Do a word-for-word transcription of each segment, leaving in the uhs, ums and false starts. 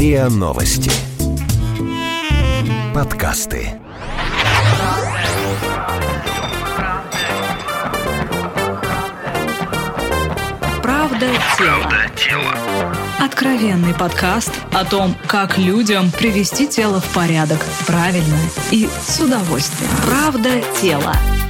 РИА Новости. Подкасты. Правда тела. Откровенный подкаст о том, как людям привести тело в порядок правильно и с удовольствием. Правда тела.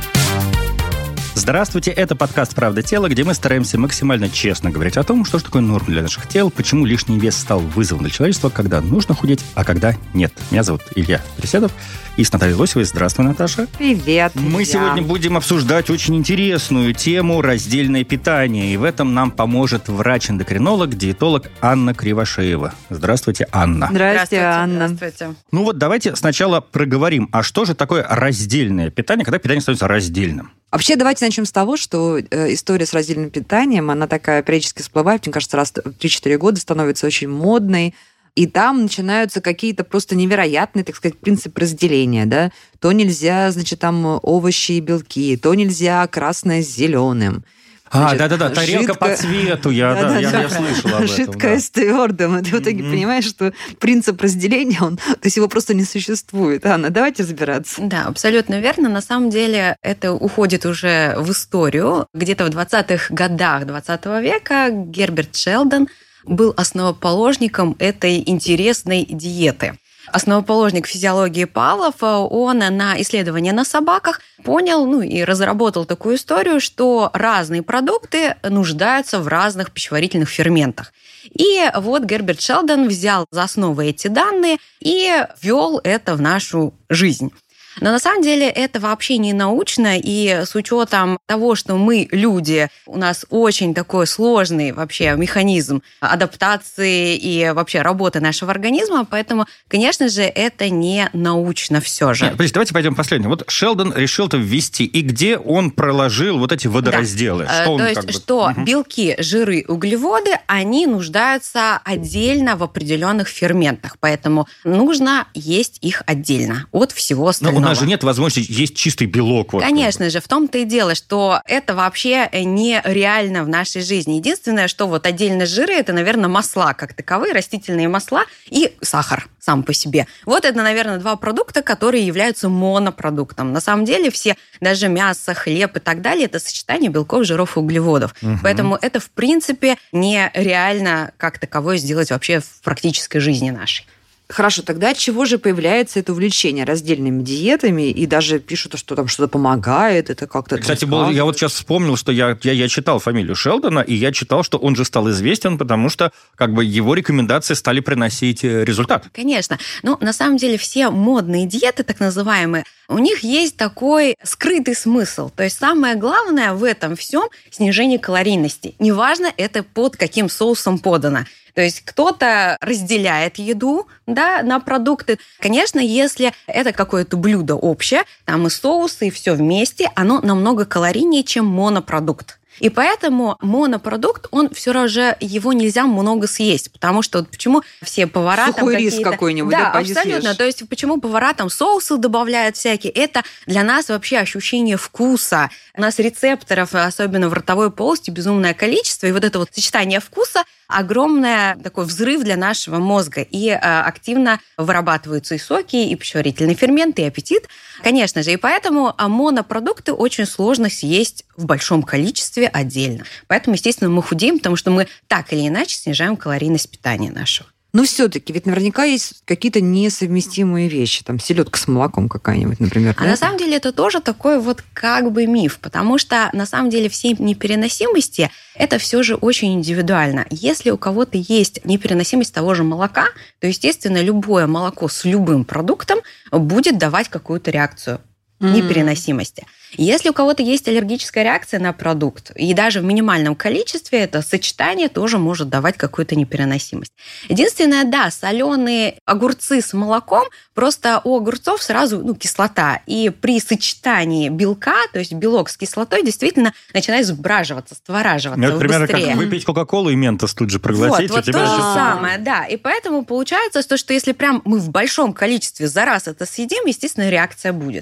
Здравствуйте, это подкаст «Правда тела», где мы стараемся максимально честно говорить о том, что же такое норма для наших тел, почему лишний вес стал вызовом для человечества, когда нужно худеть, а когда нет. Меня зовут Илья Преседов и с Натальей Лосевой. Здравствуй, Наташа. Привет, Мы Илья. сегодня будем обсуждать очень интересную тему раздельное питание, и в этом нам поможет врач-эндокринолог, диетолог Анна Кривошеева. Здравствуйте, Анна. Здравствуйте, Анна. Здравствуйте. Ну вот давайте сначала проговорим, а что же такое раздельное питание, когда питание становится раздельным? Вообще, давайте начнем с того, что э, история с раздельным питанием, она такая периодически всплывает, мне кажется, раз в три-четыре года становится очень модной, и там начинаются какие-то просто невероятные, так сказать, принципы разделения, да. То нельзя, значит, там овощи и белки, то нельзя красное с зеленым. А, Значит, да-да-да, тарелка жидкое... по цвету, я, да, да, я, я слышал об этом. Жидкое да. с твердым. И ты в итоге mm-hmm. понимаешь, что принцип разделения, он, то есть его просто не существует. Анна, давайте разбираться. Да, абсолютно верно. На самом деле это уходит уже в историю. Где-то в двадцатых годах двадцатого века Герберт Шелдон был основоположником этой интересной диеты. Основоположник физиологии Павлов, он на исследования на собаках понял, ну и разработал такую историю, что разные продукты нуждаются в разных пищеварительных ферментах. И вот Герберт Шелдон взял за основу эти данные и ввел это в нашу жизнь. Но на самом деле это вообще не научно, и с учетом того, что мы, люди, у нас очень такой сложный вообще механизм адаптации и вообще работы нашего организма, поэтому, конечно же, это не научно все же. Нет, подождите, давайте пойдем последним. Вот Шелдон решил это ввести, и где он проложил вот эти водоразделы? Да. Что он, То есть, как бы... что угу. белки, жиры, углеводы, они нуждаются отдельно в определенных ферментах, поэтому нужно есть их отдельно от всего остального. У нас же нет возможности есть чистый белок. Вот, Конечно как бы. же, в том-то и дело, что это вообще нереально в нашей жизни. Единственное, что вот отдельно жиры, это, наверное, масла как таковые, растительные масла и сахар сам по себе. Вот это, наверное, два продукта, которые являются монопродуктом. На самом деле все, даже мясо, хлеб и так далее, это сочетание белков, жиров и углеводов. Угу. Поэтому это, в принципе, нереально как таковое сделать вообще в практической жизни нашей. Хорошо, тогда от чего же появляется это увлечение раздельными диетами, и даже пишут, что там что-то помогает, это как-то... Кстати, был, я вот сейчас вспомнил, что я, я, я читал фамилию Шелдона, и я читал, что он же стал известен, потому что как бы его рекомендации стали приносить результат. Конечно. Ну, на самом деле, все модные диеты, так называемые, у них есть такой скрытый смысл. То есть самое главное в этом всем снижение калорийности. Неважно, это под каким соусом подано. То есть кто-то разделяет еду, да, на продукты. Конечно, если это какое-то блюдо общее, там и соусы, и все вместе, оно намного калорийнее, чем монопродукт. И поэтому монопродукт, он все же, его нельзя много съесть, потому что вот почему все повара... Сухой там рис какой-нибудь, да, да, абсолютно. съешь. То есть почему повара там соусы добавляют всякие, это для нас вообще ощущение вкуса. У нас рецепторов, особенно в ротовой полости, безумное количество, и вот это вот сочетание вкуса огромный такой взрыв для нашего мозга, и э, активно вырабатываются и соки, и пищеварительные ферменты, и аппетит, конечно же. И поэтому монопродукты очень сложно съесть в большом количестве отдельно. Поэтому, естественно, мы худеем, потому что мы так или иначе снижаем калорийность питания нашего. Но все-таки, ведь наверняка есть какие-то несовместимые вещи, там селедка с молоком какая-нибудь, например. А да? на самом деле это тоже такой вот как бы миф, потому что на самом деле все непереносимости это все же очень индивидуально. Если у кого-то есть непереносимость того же молока, то, естественно, любое молоко с любым продуктом будет давать какую-то реакцию непереносимости. Если у кого-то есть аллергическая реакция на продукт, и даже в минимальном количестве это сочетание тоже может давать какую-то непереносимость. Единственное, да, соленые огурцы с молоком, просто у огурцов сразу ну, кислота. И при сочетании белка, то есть белок с кислотой, действительно начинает сбраживаться, створаживаться ну, это примерно быстрее. как выпить Кока-Колу и Ментос тут же проглотить. Вот, вот то же самое, да. И поэтому получается, что, что если прям мы в большом количестве за раз это съедим, естественно, реакция будет.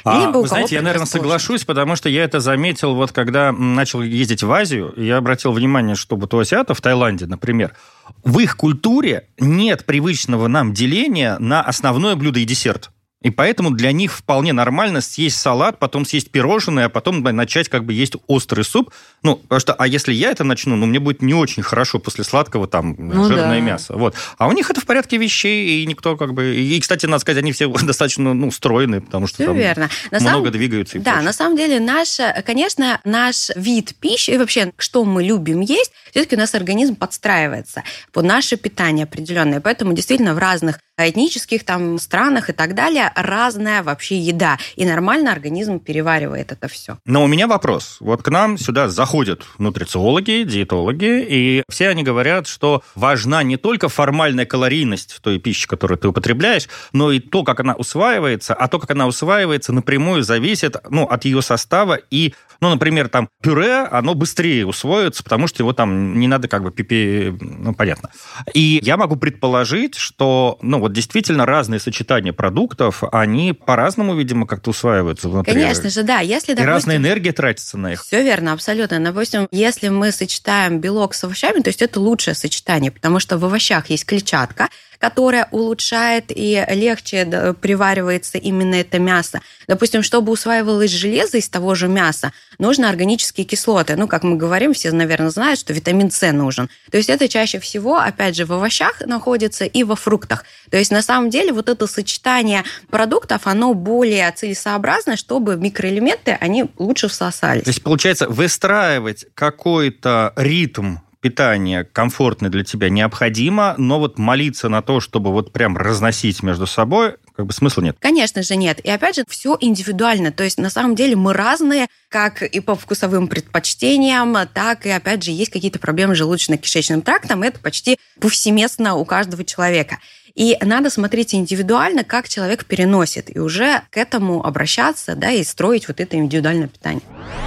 А, Либо вы знаете, я, наверное, соглашусь, потому что я это заметил, вот когда начал ездить в Азию, я обратил внимание, что вот у азиатов, в Таиланде, например, в их культуре нет привычного нам деления на основное блюдо и десерт. И поэтому для них вполне нормально съесть салат, потом съесть пирожное, а потом начать как бы есть острый суп. Ну, потому что, а если я это начну, ну, мне будет не очень хорошо после сладкого там ну, жирное да. мясо. Вот. А у них это в порядке вещей, и никто как бы... И, кстати, надо сказать, они все достаточно ну, стройные, потому что все там верно. На много самом... двигаются. И да, прочее. На самом деле, наш, конечно, наш вид пищи, и вообще, что мы любим есть, все-таки у нас организм подстраивается под наше питание определенное. Поэтому действительно в разных этнических там странах и так далее разная вообще еда. И нормально организм переваривает это все. Но у меня вопрос. Вот к нам сюда заходят нутрициологи, диетологи, и все они говорят, что важна не только формальная калорийность той пищи, которую ты употребляешь, но и то, как она усваивается, а то, как она усваивается, напрямую зависит ну, от ее состава и ну, например, там пюре, оно быстрее усвоится, потому что его там не надо как бы пипи... Ну, понятно. И я могу предположить, что, ну, вот действительно разные сочетания продуктов, они по-разному, видимо, как-то усваиваются внутри. Конечно же, да. Если, допустим, и разная энергия тратится на их. Все верно, абсолютно. Допустим, если мы сочетаем белок с овощами, то есть это лучшее сочетание, потому что в овощах есть клетчатка, которая улучшает и легче приваривается именно это мясо. Допустим, чтобы усваивалось железо из того же мяса, нужны органические кислоты. Ну, как мы говорим, все, наверное, знают, что витамин С нужен. То есть это чаще всего, опять же, в овощах находится и во фруктах. То есть на самом деле вот это сочетание продуктов, оно более целесообразно, чтобы микроэлементы, они лучше всосались. То есть, получается, выстраивать какой-то ритм питание комфортное для тебя необходимо, но вот молиться на то, чтобы вот прям разносить между собой, как бы смысла нет. Конечно же нет. И опять же, все индивидуально. То есть на самом деле мы разные, как и по вкусовым предпочтениям, так и, опять же, есть какие-то проблемы с желудочно-кишечным трактом. Это почти повсеместно у каждого человека. И надо смотреть индивидуально, как человек переносит, и уже к этому обращаться, да, и строить вот это индивидуальное питание.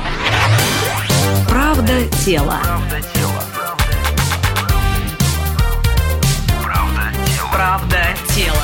Правда тела. Правда тела.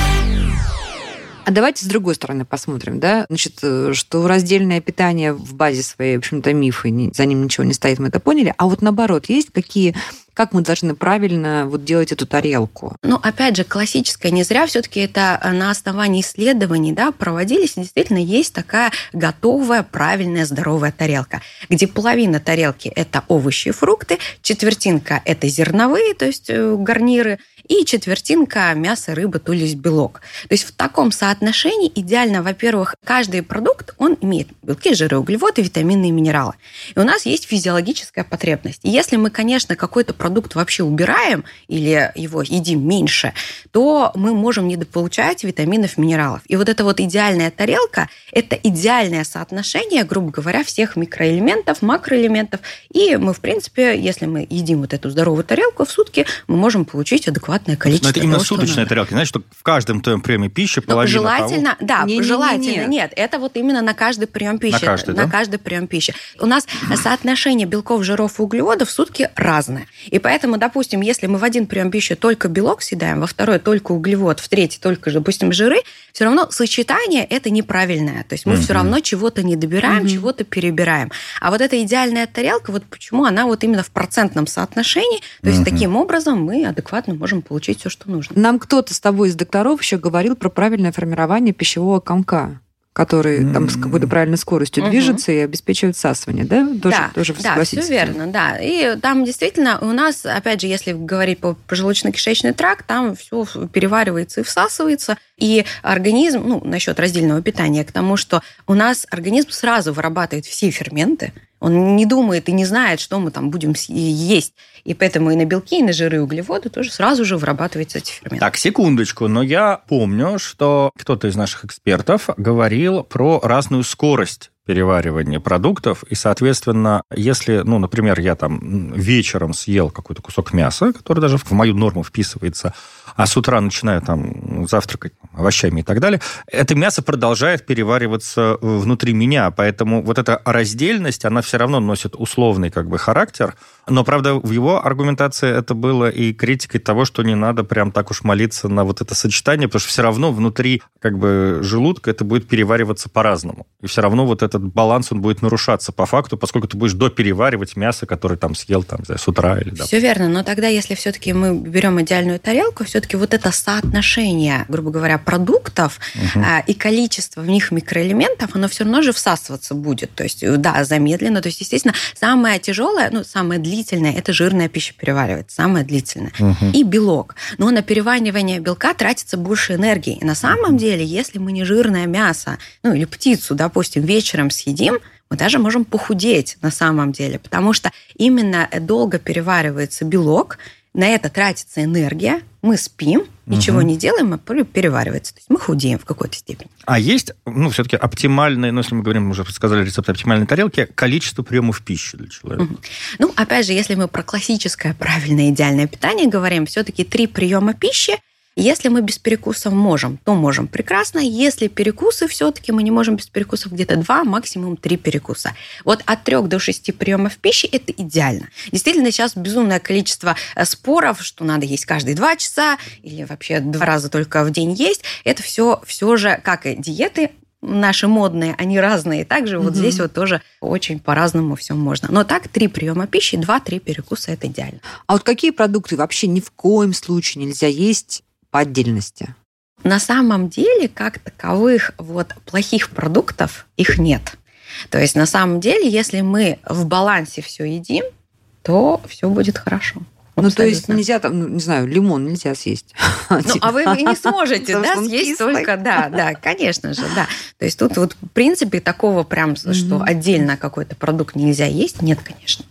А давайте с другой стороны посмотрим, да, значит, что раздельное питание в базе своей, в общем-то, мифы, за ним ничего не стоит, мы это поняли. А вот наоборот, есть какие, как мы должны правильно вот делать эту тарелку? Ну, опять же, классическое не зря все-таки это на основании исследований, да, проводились, действительно есть такая готовая, правильная, здоровая тарелка, где половина тарелки – это овощи и фрукты, четвертинка – это зерновые, то есть гарниры, и четвертинка мясо, рыба, то есть белок. То есть в таком соотношении идеально, во-первых, каждый продукт, он имеет белки, жиры, углеводы, витамины и минералы. И у нас есть физиологическая потребность. И если мы, конечно, какой-то продукт вообще убираем или его едим меньше, то мы можем недополучать витаминов, минералов. И вот эта вот идеальная тарелка – это идеальное соотношение, грубо говоря, всех микроэлементов, макроэлементов. И мы, в принципе, если мы едим вот эту здоровую тарелку в сутки, мы можем получить адекватное количество. Но это именно того, суточная тарелка. Знаешь, что в каждом твоем приеме пищи половина ну, желательно, того... да, не, не, желательно. не, не. Нет, это вот именно на каждый прием пищи. На каждый, на да? каждый прием пищи. У нас соотношение белков, жиров и углеводов в сутки разное. И поэтому, допустим, если мы в один прием пищи только белок съедаем, во второй только углевод, в третий только, допустим, жиры, все равно сочетание это неправильное. То есть мы mm-hmm. все равно чего-то не добираем, mm-hmm. чего-то перебираем. А вот эта идеальная тарелка, вот почему она вот именно в процентном соотношении, то есть mm-hmm. таким образом мы адекватно можем получить все, что нужно. Нам кто-то с тобой из докторов еще говорил про правильное формирование пищевого комка, который mm-hmm. там с какой-то правильной скоростью mm-hmm. движется и обеспечивает всасывание, да? Тоже, да, тоже да, все верно, да. И там действительно у нас, опять же, если говорить по желудочно-кишечный тракт, там все переваривается и всасывается, и организм, ну, насчет раздельного питания, к тому, что у нас организм сразу вырабатывает все ферменты, он не думает и не знает, что мы там будем есть. И поэтому и на белки, и на жиры, и углеводы тоже сразу же вырабатываются эти ферменты. Так, секундочку. Но я помню, что кто-то из наших экспертов говорил про разную скорость переваривания продуктов. И, соответственно, если, ну, например, я там вечером съел какой-то кусок мяса, который даже в мою норму вписывается, а с утра начинаю там завтракать овощами и так далее, это мясо продолжает перевариваться внутри меня. Поэтому вот эта раздельность, она все равно носит условный как бы характер. Но, правда, в его аргументации это было и критикой того, что не надо прям так уж молиться на вот это сочетание, потому что все равно внутри как бы желудка это будет перевариваться по-разному. И все равно вот этот баланс, он будет нарушаться по факту, поскольку ты будешь допереваривать мясо, которое там съел там, с утра. Или, да. Все верно, но тогда, если все-таки мы берем идеальную тарелку, все-таки вот это соотношение, грубо говоря, продуктов угу. и количество в них микроэлементов, оно все равно же всасываться будет. То есть, да, замедленно. То есть, естественно, самое тяжелое, ну, самое длительное, это жирная пища переваривается, самое длительное. Угу. И белок. Но на переваривание белка тратится больше энергии. И на самом деле, если мы не жирное мясо, ну, или птицу, допустим, вечером съедим, мы даже можем похудеть на самом деле, потому что именно долго переваривается белок, на это тратится энергия, мы спим, ничего угу. не делаем, а переваривается. То есть мы худеем в какой-то степени. А есть, ну, все-таки оптимальные, ну, если мы говорим, уже сказали рецепт оптимальной тарелки, количество приемов пищи для человека? Угу. Ну, опять же, если мы про классическое, правильное, идеальное питание говорим, все-таки три приема пищи. Если мы без перекусов можем, то можем прекрасно. Если перекусы все-таки мы не можем без перекусов, где-то два, максимум три перекуса. Вот от трех до шести приемов пищи это идеально. Действительно, сейчас безумное количество споров, что надо есть каждые два часа или вообще два раза только в день есть. Это все, все же, как и диеты, наши модные, они разные. Также mm-hmm. вот здесь вот тоже очень по-разному все можно. Но так, три приема пищи, два-три перекуса – это идеально. А вот какие продукты вообще ни в коем случае нельзя есть по отдельности? На самом деле, как таковых вот плохих продуктов, их нет. То есть, на самом деле, если мы в балансе все едим, то все будет хорошо. Ну, то есть нельзя там, ну, не знаю, лимон нельзя съесть. Ну, а вы не сможете, да, съесть только, да, да, конечно же, да. То есть тут вот в принципе такого прям, что отдельно какой-то продукт нельзя есть, нет, конечно.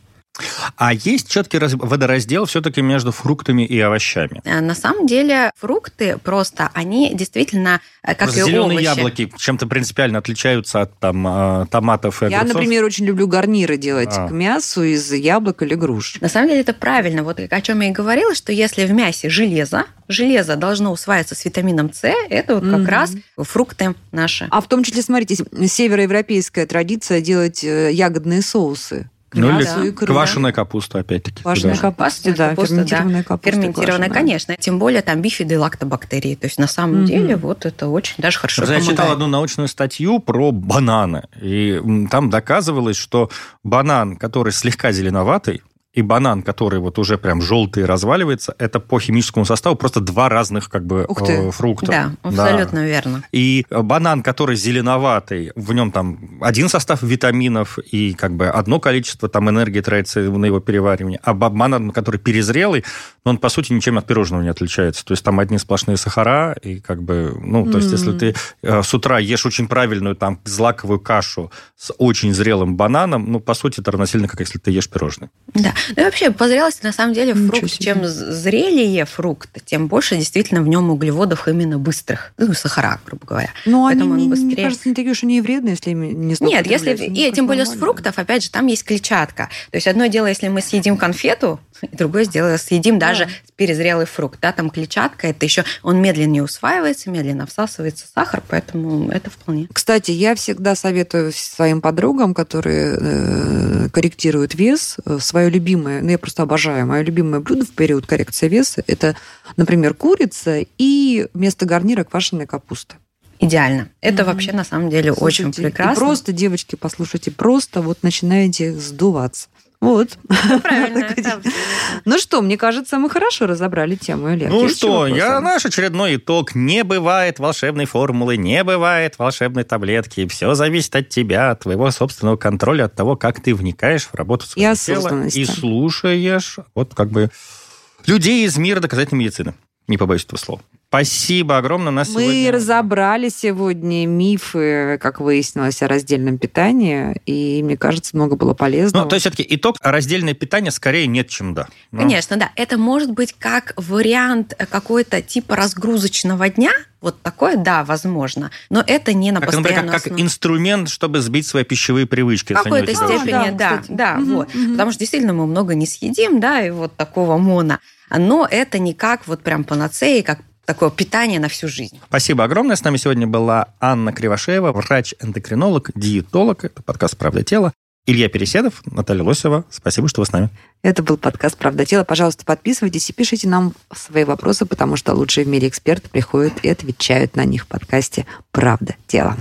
А есть четкий водораздел все-таки между фруктами и овощами? На самом деле фрукты просто, они действительно, как просто и зеленые овощи. Яблоки чем-то принципиально отличаются от там, томатов и огурцов? Я, например, очень люблю гарниры делать а. к мясу из яблок или груш. На самом деле это правильно. Вот о чем я и говорила, что если в мясе железо, железо должно усваиваться с витамином С, это вот как mm-hmm. раз фрукты наши. А в том числе, смотрите, североевропейская традиция делать ягодные соусы. Ну, или икру, квашеная капуста, опять-таки. Квашеная капуста, да, капуста, ферментированная да. капуста. Ферментированная, конечно. Тем более там бифиды и лактобактерии. То есть, на самом mm-hmm. деле, вот это очень даже хорошо Я помогает. читал одну научную статью про бананы. И там доказывалось, что банан, который слегка зеленоватый, и банан, который вот уже прям желтый разваливается, это по химическому составу просто два разных как бы э, фрукта. Да, абсолютно да. верно. И банан, который зеленоватый, в нем там один состав витаминов и как бы одно количество там энергии тратится на его переваривание. А банан, который перезрелый, он по сути ничем от пирожного не отличается. То есть там одни сплошные сахара и как бы, ну, то есть mm. если ты э, с утра ешь очень правильную там злаковую кашу с очень зрелым бананом, ну, по сути, это равносильно, как если ты ешь пирожное. Да. Ну и вообще, по зрелости, на самом деле, фрукт, чем зрелее фрукт, тем больше действительно в нем углеводов именно быстрых, ну, сахара, грубо говоря. Но Поэтому они, он быстрее... мне кажется, не такие уж они и вредные, если не Нет, если... и тем более с фруктов, опять же, там есть клетчатка. То есть одно дело, если мы съедим конфету, и другое дело, съедим да. даже перезрелый фрукт. Да, там клетчатка, это еще он медленнее усваивается, медленно всасывается сахар, поэтому это вполне. Кстати, я всегда советую своим подругам, которые э, корректируют вес, свое любимое, ну, я просто обожаю, мое любимое блюдо в период коррекции веса, это, например, курица и вместо гарнира квашеная капуста. Идеально. Это mm-hmm. вообще, на самом деле, слушайте, очень прекрасно. И просто, девочки, послушайте, просто вот начинаете сдуваться. Вот. Правильно. Ну что, мне кажется, мы хорошо разобрали тему, Олег. Ну что, я наш очередной итог. Не бывает волшебной формулы, не бывает волшебной таблетки. Все зависит от тебя, от твоего собственного контроля, от того, как ты вникаешь в работу своего тела и слушаешь вот как бы людей из мира доказательной медицины. Не побоюсь этого слова. Спасибо огромное. Нас Мы сегодня... разобрали сегодня мифы, как выяснилось, о раздельном питании, и, мне кажется, много было полезного. Ну, то есть, все-таки итог, раздельное питание скорее нет, чем да. Но... Конечно, да. Это может быть как вариант какой-то типа разгрузочного дня, вот такое, да, возможно, но это не на как, постоянную например, как, как инструмент, чтобы сбить свои пищевые привычки. В какой-то степени, а, да, да, да угу, вот. Угу. Потому что действительно мы много не съедим, да, и вот такого моно. Но это не как вот прям панацея, как такое питание на всю жизнь. Спасибо огромное. С нами сегодня была Анна Кривошеева, врач-эндокринолог, диетолог. Это подкаст «Правда тела». Илья Переседов, Наталья Лосева. Спасибо, что вы с нами. Это был подкаст «Правда тела». Пожалуйста, подписывайтесь и пишите нам свои вопросы, потому что лучшие в мире эксперты приходят и отвечают на них в подкасте «Правда тела».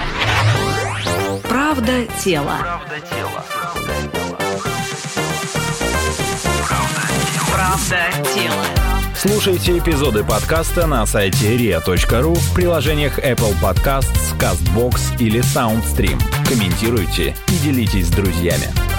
Правда тела. Правда тела. Слушайте эпизоды подкаста на сайте риа точка ру, в приложениях Apple Podcasts, CastBox или SoundStream. Комментируйте и делитесь с друзьями.